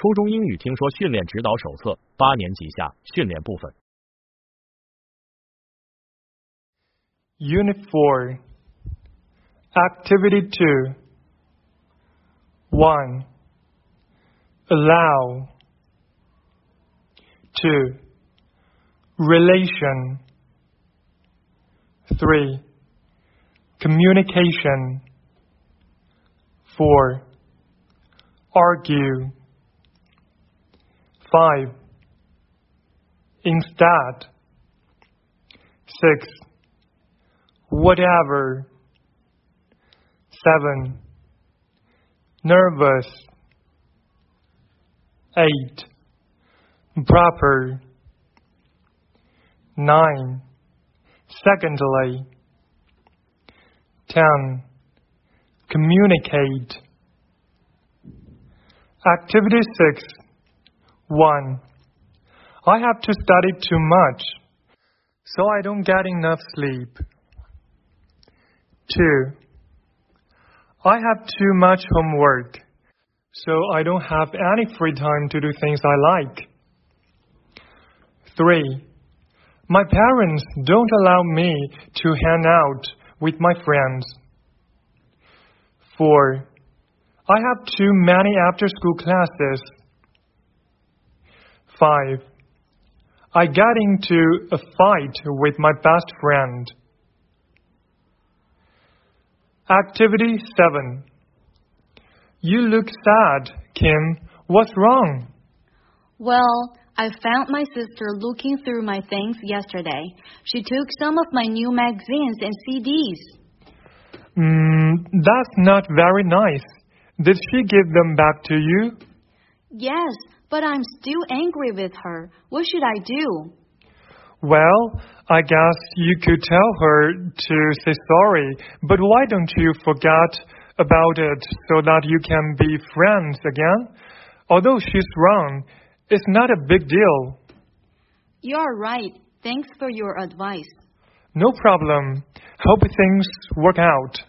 初中英语听说训练指导手册8年级下训练部分。 Unit 4 Activity 2 1. Allow 2. Relation 3. Communication 4. Argue 5. Instead 6. Whatever 7. Nervous 8. Proper 9. Secondly 10. Communicate. Activity 6 1. I have to study too much, so I don't get enough sleep. 2. I have too much homework, so I don't have any free time to do things I like. 3. My parents don't allow me to hang out with my friends. 4. I have too many after-school classes. 5. I got into a fight with my best friend. Activity 7. You look sad, Kim. What's wrong? Well, I found my sister looking through my things yesterday. She took some of my new magazines and CDs. That's not very nice. Did she give them back to you? Yes, but I'm still angry with her. What should I do? Well, I guess you could tell her to say sorry, but why don't you forget about it so that you can be friends again? Although she's wrong, it's not a big deal. You're right. Thanks for your advice. No problem. Hope things work out.